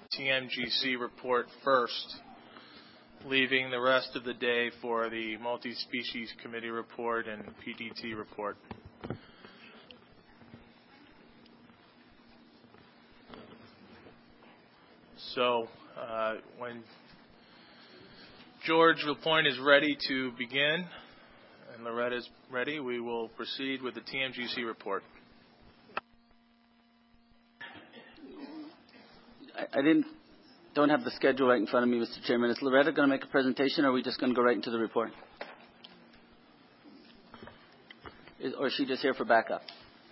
TMGC report first, leaving the rest of the day for the multi-species committee report and PDT report. So when George LaPointe is ready to begin and Loretta is ready, we will proceed with the TMGC report. I don't have the schedule right in front of me, Mr. Chairman. Is Loretta going to make a presentation, or are we just going to go right into the report? Or is she just here for backup?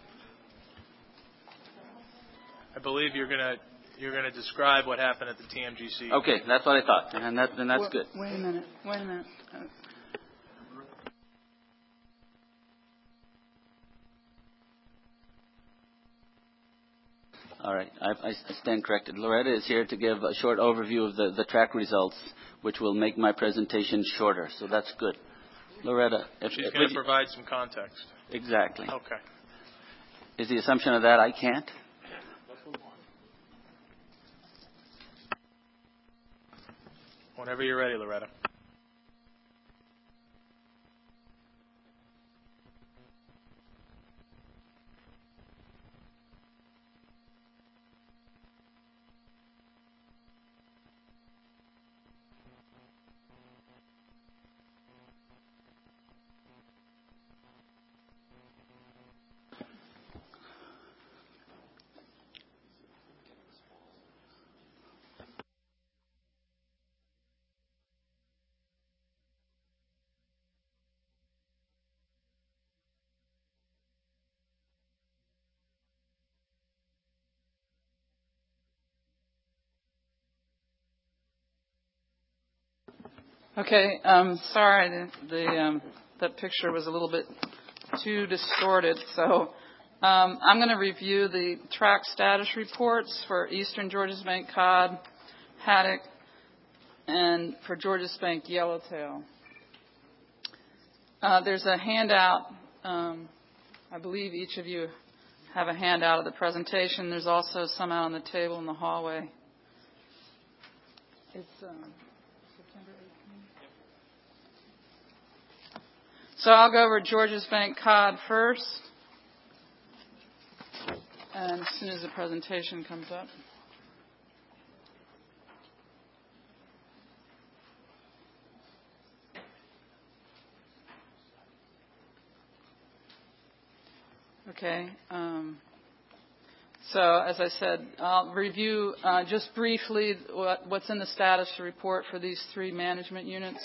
I believe you're going to describe what happened at the TMGC. Okay, that's what I thought, and that's good. Wait a minute. All right, I stand corrected. Loretta is here to give a short overview of the track results, which will make my presentation shorter, so that's good. Loretta. She's going to provide some context. Exactly. Okay. Is the assumption of that I can't? Whenever you're ready, Loretta. Okay, sorry, that picture was a little bit too distorted. So I'm going to review the track status reports for Eastern Georgia's Bank cod, haddock, and for Georgia's Bank yellowtail. There's a handout. I believe each of you have a handout of the presentation. There's also some out on the table in the hallway. It's September 18th. So I'll go over Georgia's Bank cod first, and as soon as the presentation comes up. Okay. So as I said, I'll review just briefly what's in the status report for these three management units.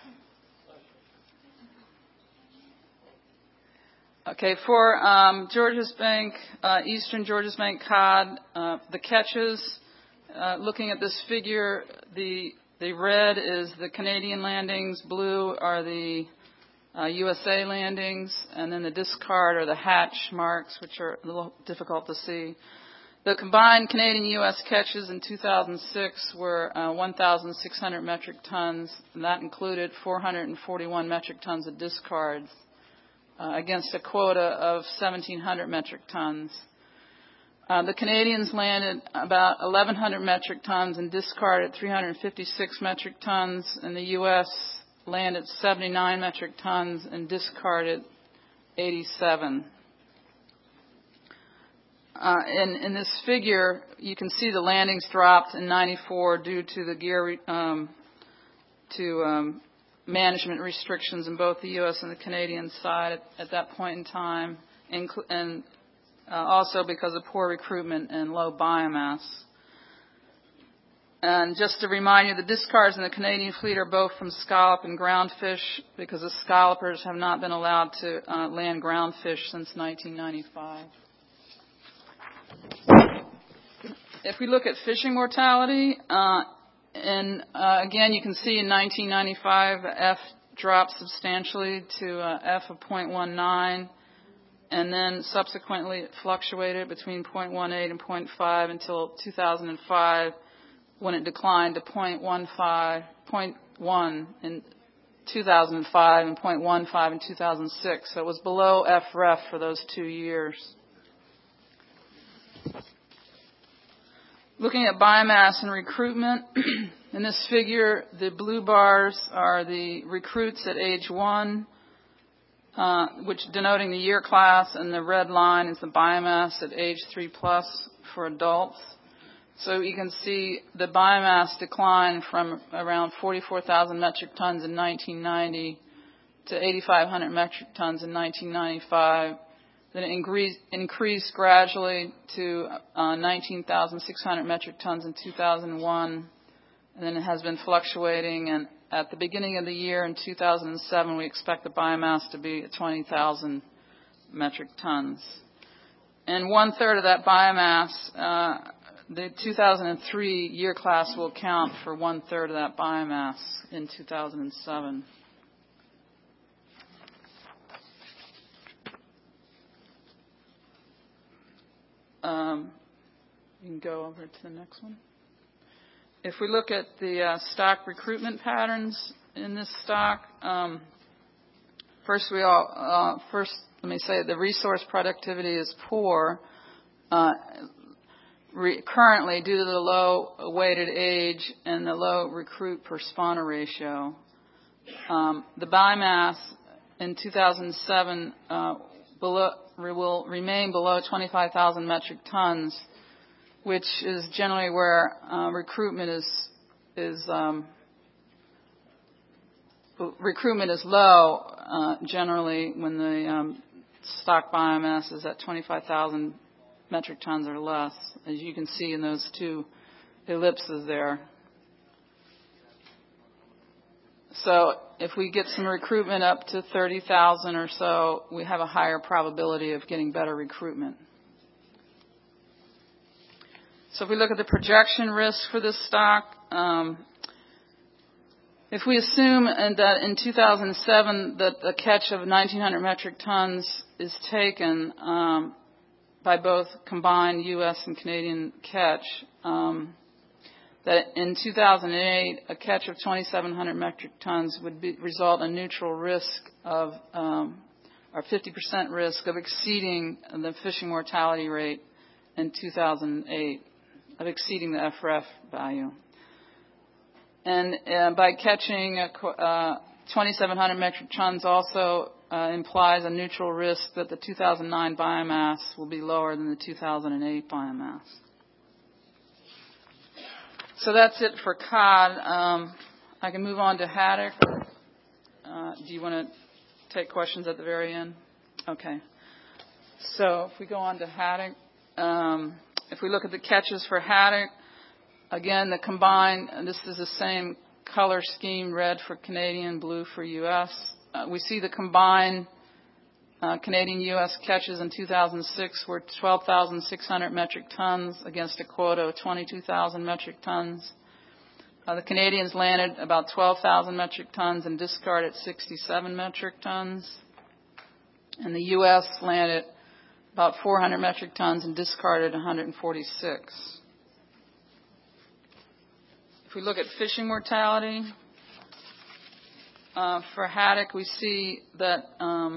Okay, for Georgia's Bank, Eastern Georgia's Bank cod, the catches, looking at this figure, the red is the Canadian landings, blue are the USA landings, and then the discard are the hatch marks, which are a little difficult to see. The combined Canadian-U.S. catches in 2006 were 1,600 metric tons, and that included 441 metric tons of discards against a quota of 1,700 metric tons. The Canadians landed about 1,100 metric tons and discarded 356 metric tons, and the U.S. landed 79 metric tons and discarded 87. In this figure, you can see the landings dropped in 94 due to the gear management restrictions in both the U.S. and the Canadian side at that point in time, and also because of poor recruitment and low biomass. And just to remind you, the discards in the Canadian fleet are both from scallop and groundfish, because the scallopers have not been allowed to land groundfish since 1995. If we look at fishing mortality, again, you can see in 1995, F dropped substantially to F of 0.19, and then subsequently it fluctuated between 0.18 and 0.5 until 2005, when it declined to 0.1 in 2005 and 0.15 in 2006. So it was below FREF for those 2 years. Looking at biomass and recruitment, in this figure, the blue bars are the recruits at age 1, which denoting the year class, and the red line is the biomass at age 3+ for adults. So you can see the biomass decline from around 44,000 metric tons in 1990 to 8,500 metric tons in 1995. Then it increased gradually to 19,600 metric tons in 2001, and then it has been fluctuating. And at the beginning of the year in 2007, we expect the biomass to be at 20,000 metric tons. And 1/3 of that biomass, the 2003 year class will account for 1/3 of that biomass in 2007. You can go over to the next one. If we look at the stock recruitment patterns in this stock, first let me say the resource productivity is poor currently due to the low weighted age and the low recruit per spawner ratio. The biomass in 2007 will remain below 25,000 metric tons, which is generally where recruitment is low generally when the stock biomass is at 25,000 metric tons or less, as you can see in those two ellipses there. So if we get some recruitment up to 30,000 or so, we have a higher probability of getting better recruitment. So if we look at the projection risk for this stock, if we assume that in 2007 that the catch of 1,900 metric tons is taken by both combined U.S. and Canadian catch, that in 2008 a catch of 2,700 metric tons would result in a neutral risk of, or 50% risk of exceeding the fishing mortality rate in 2008, of exceeding the FRF value. And by catching 2,700 metric tons also implies a neutral risk that the 2009 biomass will be lower than the 2008 biomass. So that's it for cod. I can move on to haddock. Do you want to take questions at the very end? Okay. So if we go on to haddock, if we look at the catches for haddock, again, the combined, this is the same color scheme, red for Canadian, blue for U.S. We see the combined Canadian-U.S. catches in 2006 were 12,600 metric tons against a quota of 22,000 metric tons. The Canadians landed about 12,000 metric tons and discarded 67 metric tons. And the U.S. landed about 400 metric tons and discarded 146. If we look at fishing mortality, for haddock, we see that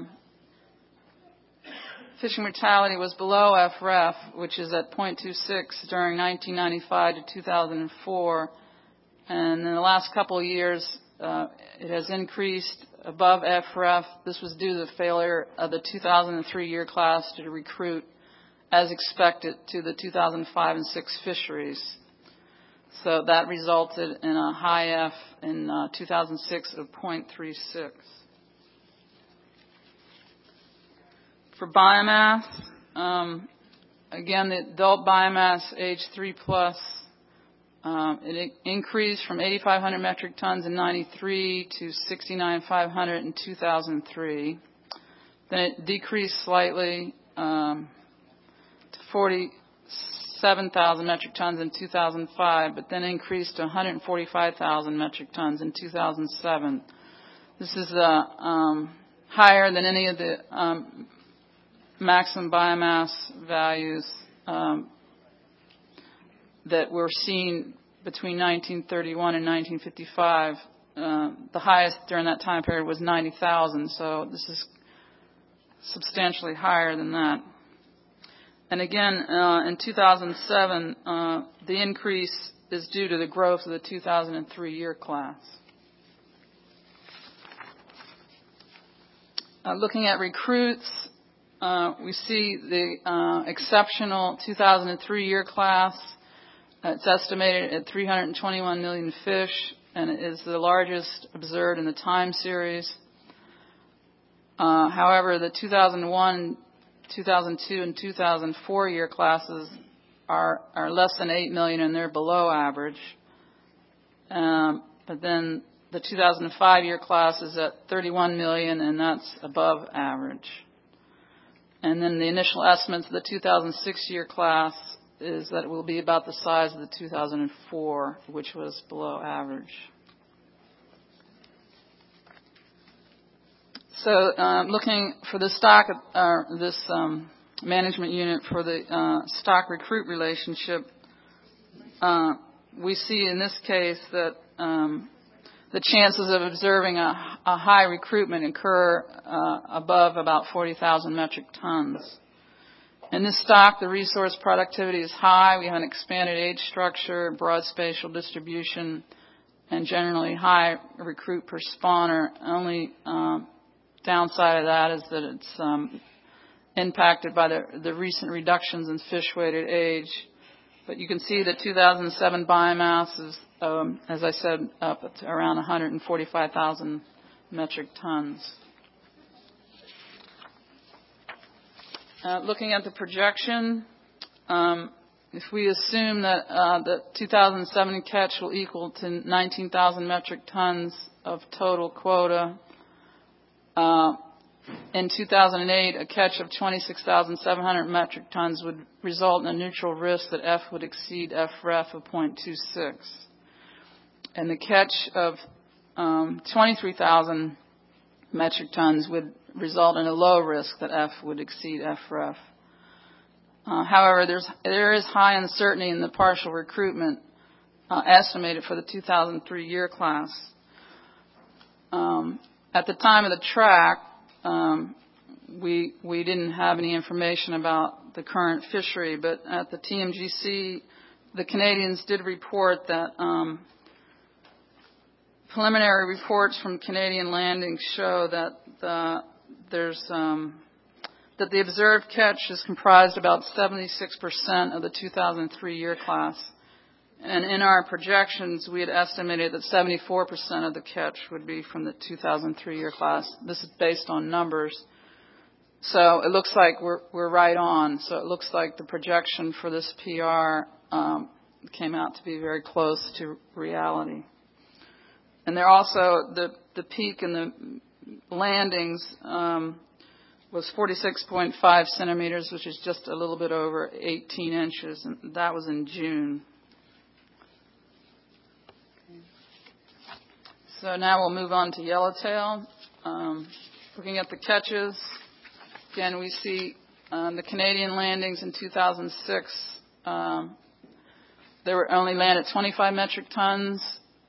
fishing mortality was below FRF, which is at 0.26 during 1995 to 2004. And in the last couple of years, it has increased above FRF. This was due to the failure of the 2003 year class to recruit as expected to the 2005 and 6 fisheries. So that resulted in a high F in 2006 of 0.36. For biomass, again, the adult biomass age 3+, it increased from 8,500 metric tons in 93 to 69,500 in 2003. Then it decreased slightly to 47,000 metric tons in 2005, but then increased to 145,000 metric tons in 2007. This is higher than any of the maximum biomass values that were seen between 1931 and 1955. The highest during that time period was 90,000, so this is substantially higher than that. And again, in 2007, the increase is due to the growth of the 2003 year class. Looking at recruits, we see the exceptional 2003 year class. It's estimated at 321 million fish, and it is the largest observed in the time series. However, the 2001, 2002, and 2004 year classes are less than 8 million, and they're below average. But then the 2005 year class is at 31 million, and that's above average. And then the initial estimates of the 2006 year class is that it will be about the size of the 2004, which was below average. So looking for the stock, this management unit for the stock recruit relationship, we see in this case that the chances of observing a high recruitment occur above about 40,000 metric tons. In this stock, the resource productivity is high. We have an expanded age structure, broad spatial distribution, and generally high recruit per spawner. Only downside of that is that it's impacted by the recent reductions in fish-weighted age. But you can see the 2007 biomass is, as I said, up at around 145,000 metric tons. Looking at the projection, if we assume that the 2007 catch will equal to 19,000 metric tons of total quota, in 2008, a catch of 26,700 metric tons would result in a neutral risk that F would exceed FREF of 0.26. And the catch of 23,000 metric tons would result in a low risk that F would exceed FREF. However, there is high uncertainty in the partial recruitment estimated for the 2003 year class. At the time of the track, we didn't have any information about the current fishery, but at the TMGC, the Canadians did report that preliminary reports from Canadian landings show that that the observed catch is comprised about 76% of the 2003 year class. And in our projections, we had estimated that 74% of the catch would be from the 2003 year class. This is based on numbers. So it looks like we're right on. So it looks like the projection for this PR came out to be very close to reality. And there also, the peak in the landings was 46.5 centimeters, which is just a little bit over 18 inches, and that was in June. So now we'll move on to yellowtail. Looking at the catches, again, we see the Canadian landings in 2006. They were only landed 25 metric tons,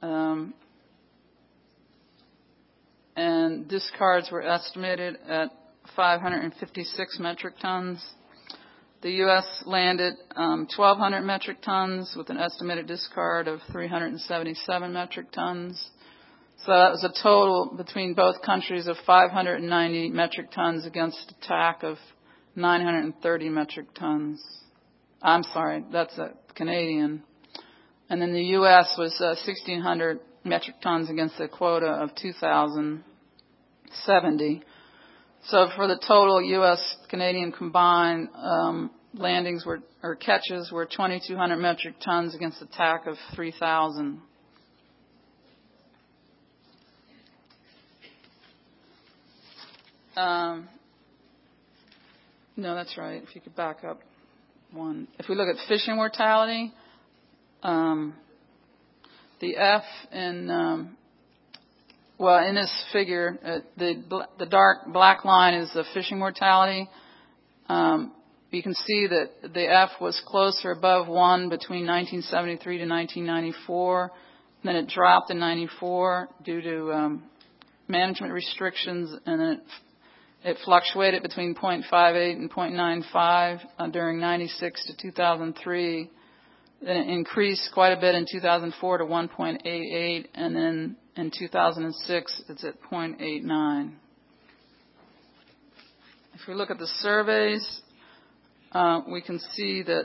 and discards were estimated at 556 metric tons. The U.S. landed 1,200 metric tons with an estimated discard of 377 metric tons. So that was a total between both countries of 590 metric tons against a TAC of 930 metric tons. I'm sorry, that's a Canadian. And then the U.S. was 1,600 metric tons against a quota of 2,070. So for the total U.S.-Canadian combined, landings or catches were 2,200 metric tons against a TAC of 3,000. No, that's right. If you could back up one. If we look at fishing mortality, the F in in this figure, the dark black line is the fishing mortality. You can see that the F was closer above 1 between 1973 to 1994. Then it dropped in 94 due to management restrictions, and then It fluctuated between 0.58 and 0.95 during 96 to 2003. Then it increased quite a bit in 2004 to 1.88, and then in 2006 it's at 0.89. If we look at the surveys, we can see that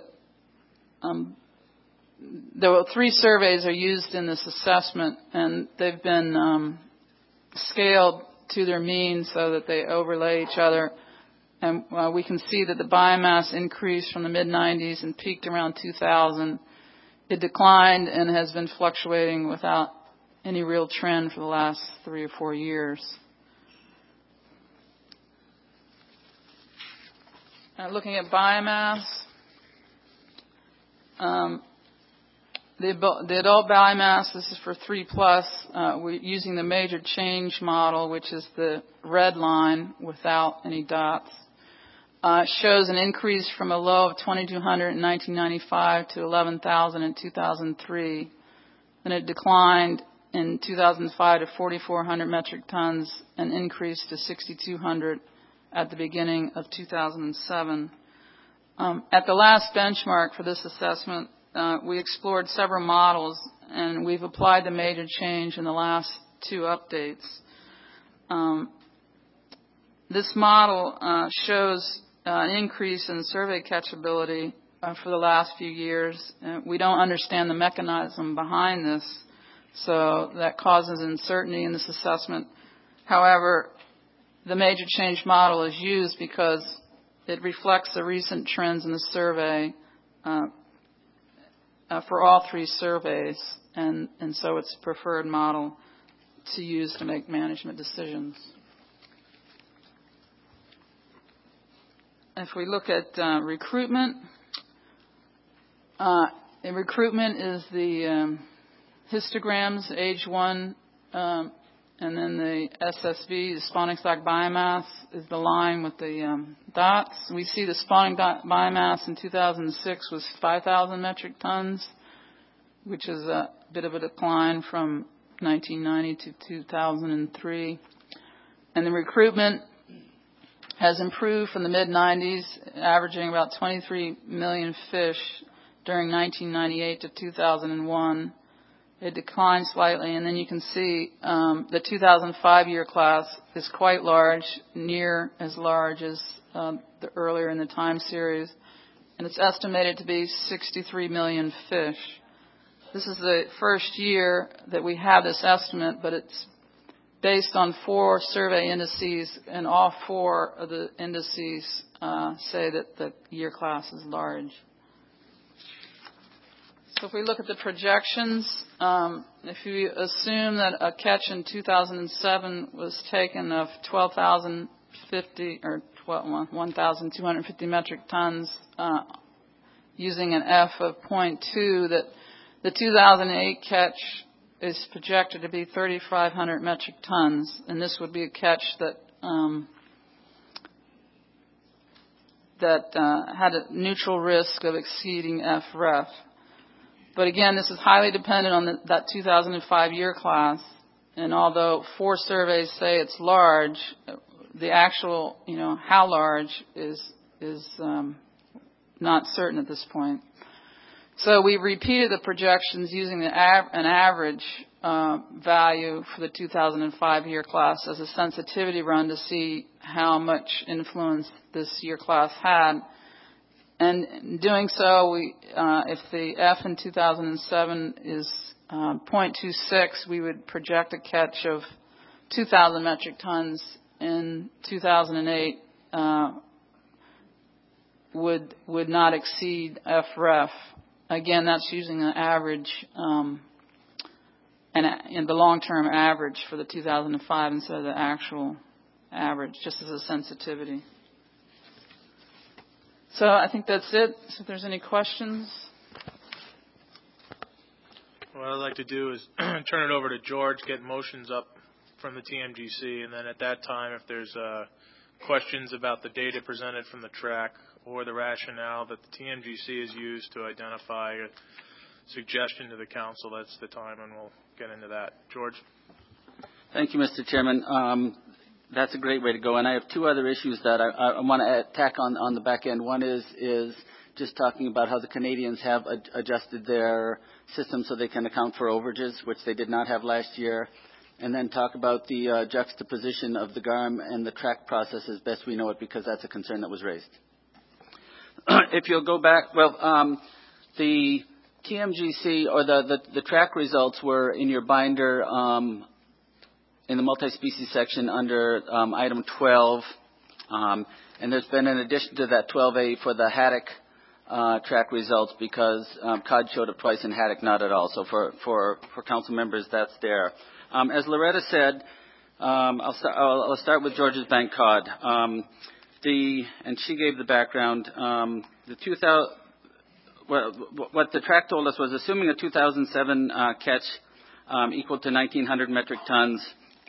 there were 3 surveys are used in this assessment, and they've been scaled to their mean so that they overlay each other. And we can see that the biomass increased from the mid-90s and peaked around 2000. It declined and has been fluctuating without any real trend for the last 3 or 4 years. Looking at biomass, the adult biomass, this is for 3+, we're using the major change model, which is the red line without any dots. It shows an increase from a low of 2,200 in 1995 to 11,000 in 2003. Then it declined in 2005 to 4,400 metric tons and increased to 6,200 at the beginning of 2007. At the last benchmark for this assessment, we explored several models, and we've applied the major change in the last 2 updates. This model shows an increase in survey catchability for the last few years. We don't understand the mechanism behind this, so that causes uncertainty in this assessment. However, the major change model is used because it reflects the recent trends in the survey for all 3 surveys, and so it's a preferred model to use to make management decisions. If we look at recruitment, recruitment is the histograms, age 1, and then the SSV, the spawning stock biomass, is the line with the dots. We see the spawning biomass in 2006 was 5,000 metric tons, which is a bit of a decline from 1990 to 2003. And the recruitment has improved from the mid-90s, averaging about 23 million fish during 1998 to 2001. It declined slightly, and then you can see the 2005 year class is quite large, near as large as the earlier in the time series, and it's estimated to be 63 million fish. This is the first year that we have this estimate, but it's based on 4 survey indices, and all 4 of the indices say that the year class is large. So if we look at the projections, if you assume that a catch in 2007 was taken of 12,050 or 1,250 metric tons using an F of 0.2, that the 2008 catch is projected to be 3,500 metric tons, and this would be a catch that had a neutral risk of exceeding FREF. But again, this is highly dependent on that 2005 year class, and although 4 surveys say it's large, the actual, how large is not certain at this point. So we repeated the projections using an average value for the 2005 year class as a sensitivity run to see how much influence this year class had. And in doing so, if the F in 2007 is 0.26, we would project a catch of 2,000 metric tons in 2008 would not exceed FREF. Again, that's using an average and the long-term average for the 2005 instead of the actual average, just as a sensitivity. So I think that's it. So if there's any questions. What I'd like to do is turn it over to George, get motions up from the TMGC, and then at that time, if there's questions about the data presented from the track or the rationale that the TMGC has used to identify a suggestion to the council, that's the time, and we'll get into that. George? Thank you, Mr. Chairman. That's a great way to go. And I have two other issues that I want to tack on the back end. One is just talking about how the Canadians have adjusted their system so they can account for overages, which they did not have last year. And then talk about the juxtaposition of the GARM and the track process as best we know it, because that's a concern that was raised. If you'll go back, the TMGC or the track results were in your binder in the multi-species section under item 12. And there's been an addition to that 12A for the haddock track results because cod showed up twice and haddock not at all. So for council members, that's there. As Loretta said, I'll start with Georges Bank cod. And she gave the background. What the track told us was, assuming a 2007 catch equal to 1,900 metric tons,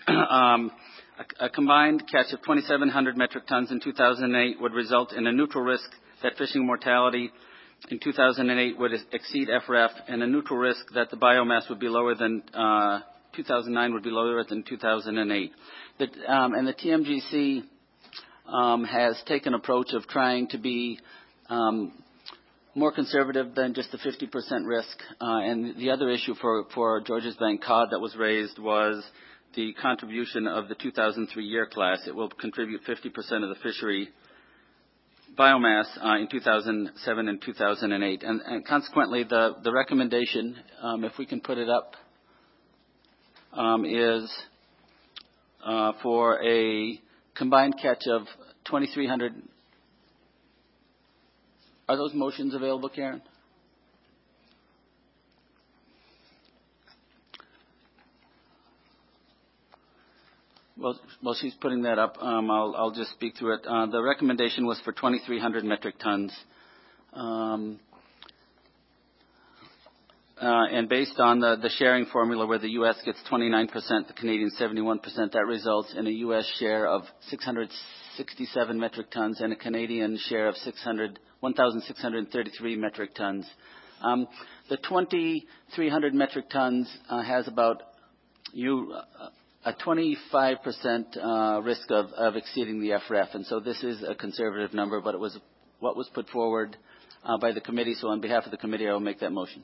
a combined catch of 2,700 metric tons in 2008 would result in a neutral risk that fishing mortality in 2008 would exceed FRF, and a neutral risk that the biomass would be lower than 2009 would be lower than 2008. And the TMGC has taken an approach of trying to be more conservative than just the 50% risk. And the other issue for Georges Bank cod that was raised was the contribution of the 2003 year class. It will contribute 50% of the fishery biomass in 2007 and 2008. And consequently, the recommendation, if we can put it up, is for a combined catch of 2,300. Are those motions available, Karen? Well, she's putting that up. I'll just speak through it. The recommendation was for 2,300 metric tons. And based on the sharing formula where the U.S. gets 29%, the Canadians 71%, that results in a U.S. share of 667 metric tons and a Canadian share of 1,633 metric tons. The 2,300 metric tons has about a 25% risk of exceeding the FRF, and so this is a conservative number, but it was what was put forward by the committee. So on behalf of the committee, I will make that motion.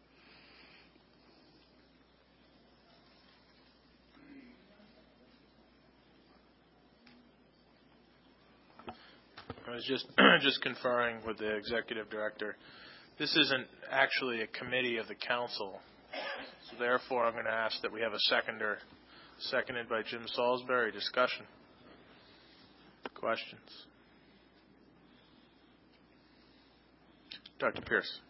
I was just conferring with the executive director. This isn't actually a committee of the council, so therefore I'm going to ask that we have a seconder. Seconded by Jim Salisbury. Discussion. Questions? Dr. Pierce.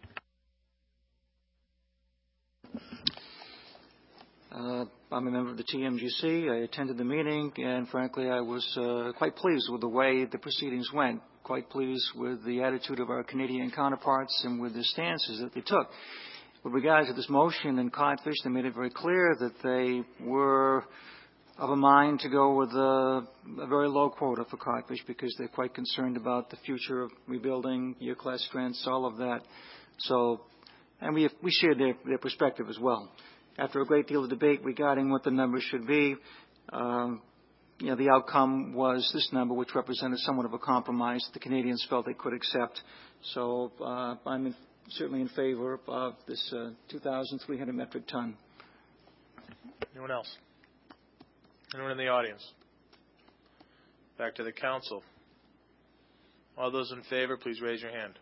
I'm a member of the TMGC. I attended the meeting, and frankly, I was quite pleased with the way the proceedings went, quite pleased with the attitude of our Canadian counterparts and with the stances that they took. With regards to this motion and codfish, they made it very clear that they were of a mind to go with a very low quota for codfish because they're quite concerned about the future of rebuilding year class strengths, all of that. So, and we shared their perspective as well. After a great deal of debate regarding what the numbers should be, the outcome was this number, which represented somewhat of a compromise that the Canadians felt they could accept. So I'm certainly in favor of this 2,300 metric ton. Anyone else? Anyone in the audience? Back to the council. All those in favor, please raise your hand.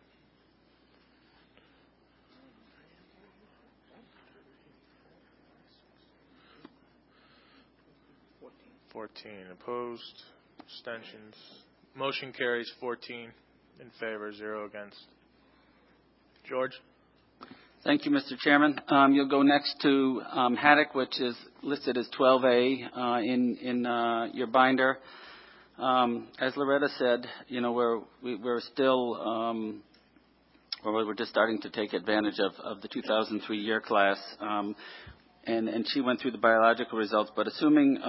Opposed, abstentions. Motion carries 14 in favor, 0 against. George? Thank you, Mr. Chairman. You'll go next to haddock, which is listed as 12A in your binder. As Loretta said, we're still we're just starting to take advantage of the 2003 year class, and she went through the biological results. But assuming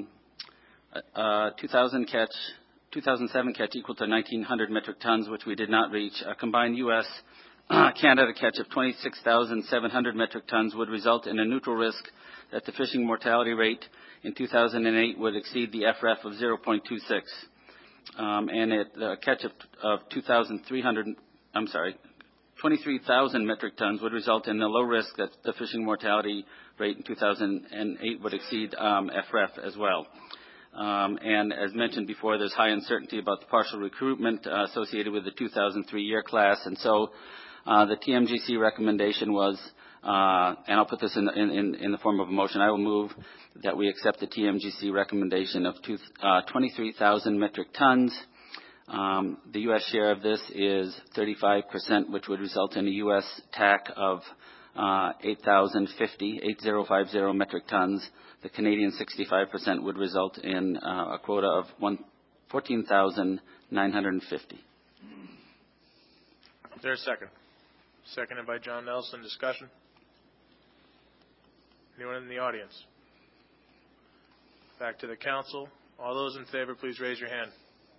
2007 catch equal to 1,900 metric tons, which we did not reach, a combined U.S. Canada catch of 26,700 metric tons would result in a neutral risk that the fishing mortality rate in 2008 would exceed the FRF of 0.26. And a catch of 23,000 metric tons would result in a low risk that the fishing mortality rate in 2008 would exceed FRF as well. And as mentioned before, there's high uncertainty about the partial recruitment associated with the 2003 year class, and so the TMGC recommendation was, and I'll put this in the form of a motion, I will move that we accept the TMGC recommendation of 23,000 metric tons. The U.S. share of this is 35%, which would result in a U.S. TAC of 8050 metric tons. The Canadian 65% would result in a quota of 14,950. Is there a second? Seconded by John Nelson. Discussion? Anyone in the audience? Back to the council. All those in favor, please raise your hand.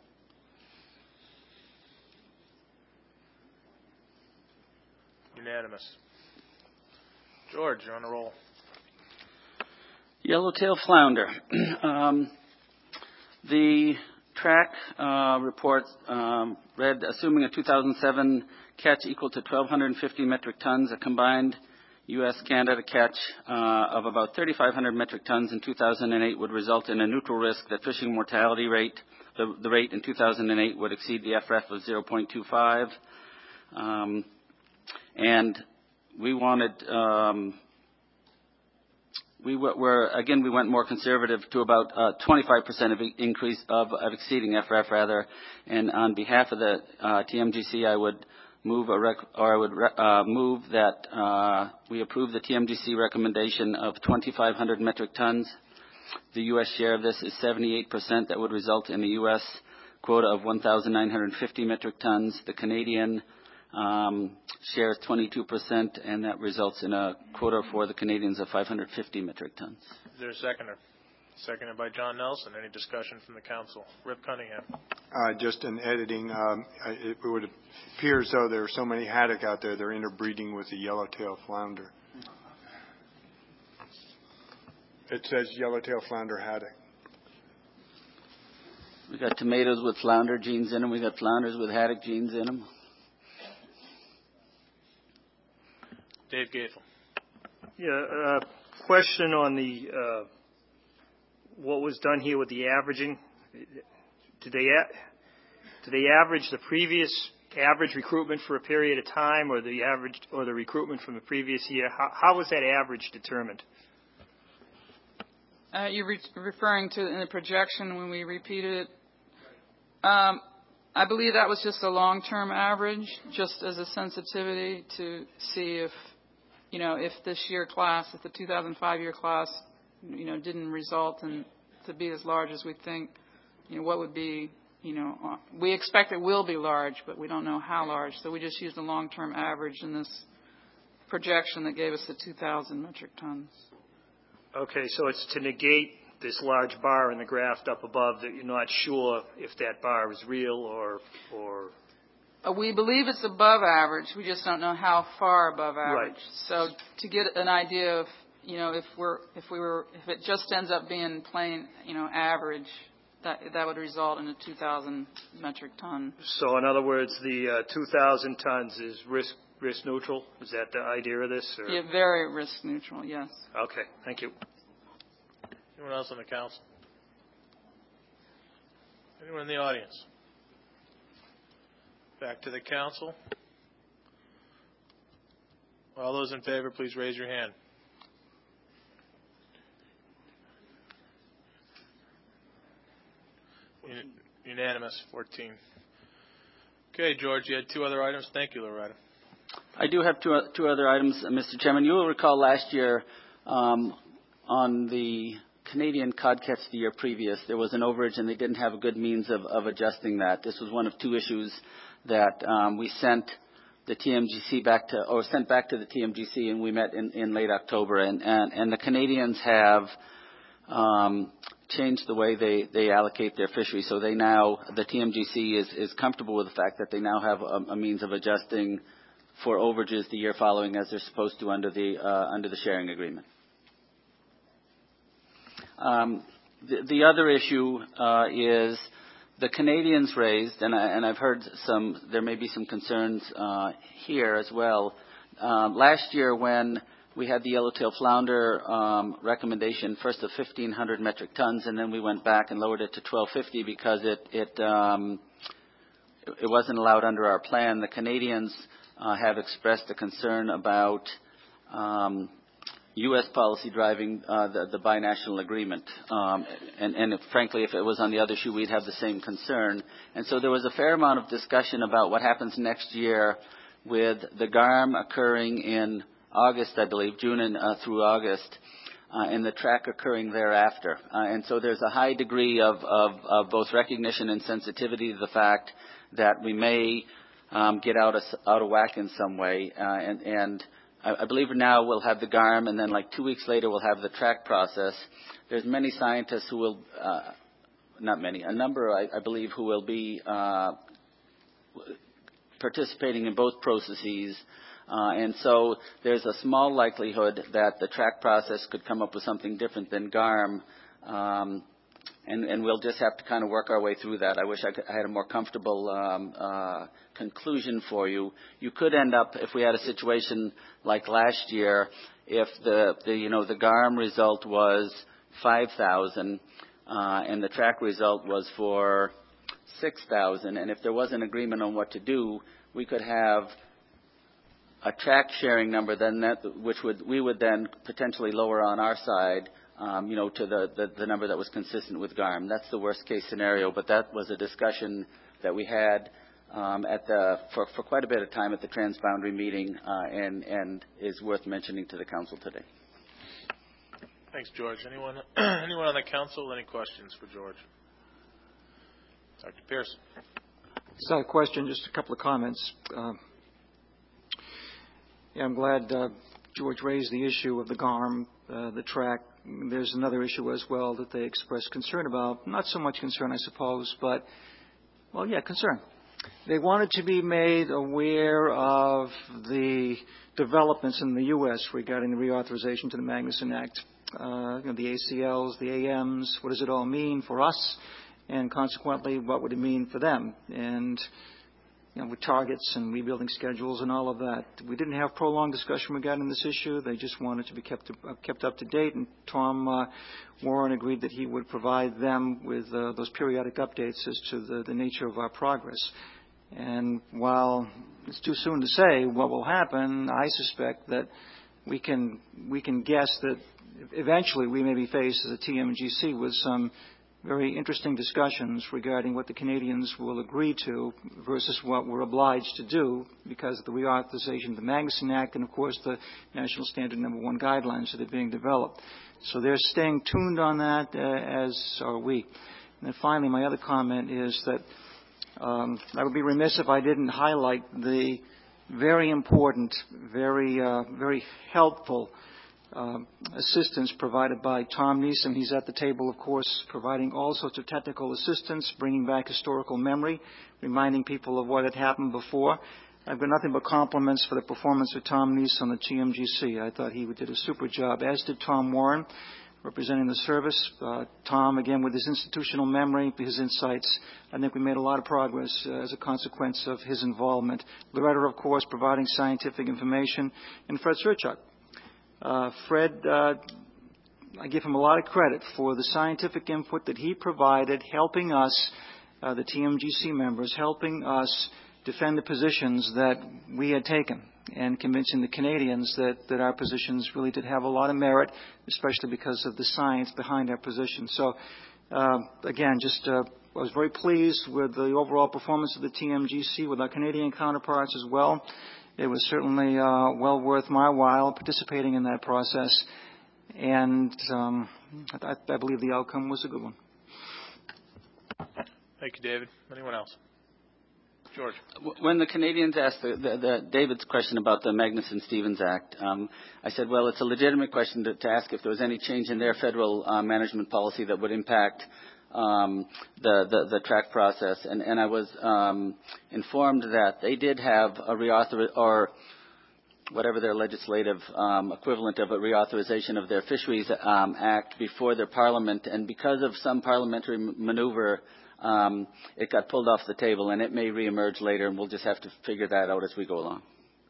Unanimous. George, you're on a roll. Yellowtail flounder. The track report read, assuming a 2007 catch equal to 1,250 metric tons, a combined U.S.-Canada catch of about 3,500 metric tons in 2008 would result in a neutral risk that fishing mortality rate, the rate in 2008 would exceed the FRF of 0.25. And we wanted, we went more conservative to about 25% of increase of exceeding FRF rather. And on behalf of the TMGC, I would move move that we approve the TMGC recommendation of 2,500 metric tons. The U.S. share of this is 78%. That would result in a U.S. quota of 1,950 metric tons. The Canadian share is 22%, and that results in a quota for the Canadians of 550 metric tons. Is there a seconder? Seconded by John Nelson. Any discussion from the council? Rip Cunningham. Just in editing, it would appear as though there are so many haddock out there, they're interbreeding with the yellowtail flounder. It says yellowtail flounder haddock. We got tomatoes with flounder genes in them. We got flounders with haddock genes in them. Dave Gaethel. Yeah, question on the what was done here with the averaging. Did they average the previous average recruitment for a period of time, or the average or the recruitment from the previous year? How was that average determined? You're referring to in the projection when we repeated it. I believe that was just a long-term average, just as a sensitivity to see if, if this year class, if the 2005 year class, didn't result in to be as large as we think, what would be, we expect it will be large, but we don't know how large. So we just used a long-term average in this projection that gave us the 2,000 metric tons. Okay, so it's to negate this large bar in the graph up above that you're not sure if that bar is real or. We believe it's above average. We just don't know how far above average. Right. So to get an idea of, if it just ends up being plain, average, that would result in a 2,000 metric ton. So in other words, the 2,000 tons is risk neutral. Is that the idea of this? Or? Yeah, very risk neutral. Yes. Okay. Thank you. Anyone else on the council? Anyone in the audience? Back to the council. All those in favor, please raise your hand. Unanimous, 14. Okay, George, you had two other items. Thank you, Loretta. I do have two other items, Mr. Chairman. You will recall last year on the Canadian cod catch the year previous, there was an overage and they didn't have a good means of adjusting that. This was one of two issues that we sent the TMGC sent back to the TMGC, and we met in late October. And the Canadians have changed the way they allocate their fishery. So the TMGC is comfortable with the fact that they now have a means of adjusting for overages the year following, as they're supposed to under the sharing agreement. The other issue is the Canadians raised, and I've heard there may be some concerns here as well. Last year when we had the yellowtail flounder recommendation first of 1,500 metric tons, and then we went back and lowered it to 1,250 because it wasn't allowed under our plan. The Canadians have expressed a concern about U.S. policy driving the binational agreement. And frankly, if it was on the other shoe, we'd have the same concern. And so there was a fair amount of discussion about what happens next year with the GARM occurring in August, I believe, June and through August, and the track occurring thereafter. And so there's a high degree of both recognition and sensitivity to the fact that we may get out of whack in some way. And I believe now we'll have the GARM, and then like 2 weeks later we'll have the track process. There's many scientists who will, a number, I believe, who will be participating in both processes. And so there's a small likelihood that the track process could come up with something different than GARM. And we'll just have to kind of work our way through that. I wish I had a more comfortable conclusion for you. You could end up, if we had a situation like last year, if the GARM result was 5,000 and the track result was for 6,000, and if there was an agreement on what to do, we could have a track sharing number then we would then potentially lower on our side. To the number that was consistent with GARM. That's the worst case scenario, but that was a discussion that we had for quite a bit of time at the transboundary meeting, and is worth mentioning to the council today. Thanks, George. Anyone on the council? Any questions for George? Dr. Pierce. It's not a question, just a couple of comments. I'm glad George raised the issue of the GARM, the track. There's another issue as well that they expressed concern about. Not so much concern, I suppose, but, concern. They wanted to be made aware of the developments in the U.S. regarding the reauthorization to the Magnuson Act. The ACLs, the AMs, what does it all mean for us? And consequently, what would it mean for them? And with targets and rebuilding schedules and all of that. We didn't have prolonged discussion regarding this issue. They just wanted to be kept up to date, and Tom Warren agreed that he would provide them with those periodic updates as to the nature of our progress. And while it's too soon to say what will happen, I suspect that we can guess that eventually we may be faced as a TMGC with some very interesting discussions regarding what the Canadians will agree to versus what we're obliged to do because of the reauthorization of the Magnuson Act and, of course, the National Standard No. 1 guidelines that are being developed. So they're staying tuned on that, as are we. And then finally, my other comment is that I would be remiss if I didn't highlight the very important, very helpful assistance provided by Tom Neeson. He's at the table, of course, providing all sorts of technical assistance, bringing back historical memory, reminding people of what had happened before. I've got nothing but compliments for the performance of Tom Neeson on the TMGC. I thought he did a super job, as did Tom Warren, representing the service. Tom, again, with his institutional memory, his insights, I think we made a lot of progress as a consequence of his involvement. Loretta, of course, providing scientific information, and Fred Surchuk. Fred, I give him a lot of credit for the scientific input that he provided, helping us, the TMGC members, helping us defend the positions that we had taken and convincing the Canadians that our positions really did have a lot of merit, especially because of the science behind our positions. So, again, I was very pleased with the overall performance of the TMGC with our Canadian counterparts as well. It was certainly well worth my while participating in that process, and I believe the outcome was a good one. Thank you, David. Anyone else? George. When the Canadians asked David's question about the Magnuson-Stevens Act, I said, it's a legitimate question to ask if there was any change in their federal management policy that would impact the track process. And I was informed that they did have a or whatever their legislative equivalent of a reauthorization of their Fisheries Act before their Parliament, and because of some parliamentary maneuver, it got pulled off the table, and it may reemerge later, and we'll just have to figure that out as we go along.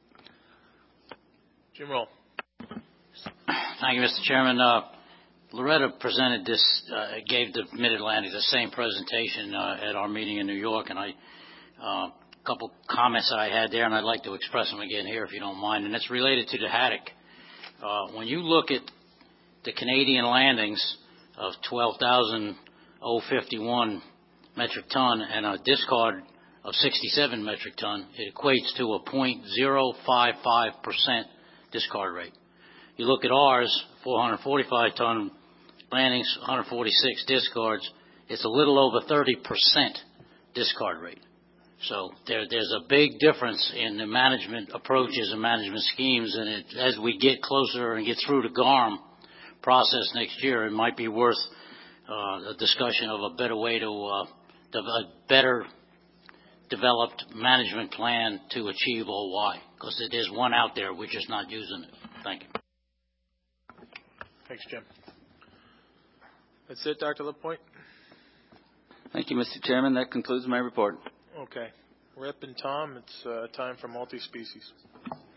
Jim Roll. Thank you, Mr. Chairman. Loretta presented this, gave the Mid-Atlantic the same presentation at our meeting in New York, and a couple comments that I had there, and I'd like to express them again here if you don't mind, and it's related to the haddock. When you look at the Canadian landings of 12,051 metric ton and a discard of 67 metric ton, it equates to a 0.055% discard rate. You look at ours, 445 ton landings, 146 discards, it's a little over 30% discard rate. So there's a big difference in the management approaches and management schemes, and as we get closer and get through the GARM process next year, it might be worth a discussion of a better way to a better developed management plan to achieve OY, because there's one out there, we're just not using it. Thank you. Thanks, Jim. That's it, Dr. LaPointe? Thank you, Mr. Chairman. That concludes my report. Okay. Rip and Tom, it's time for multi-species.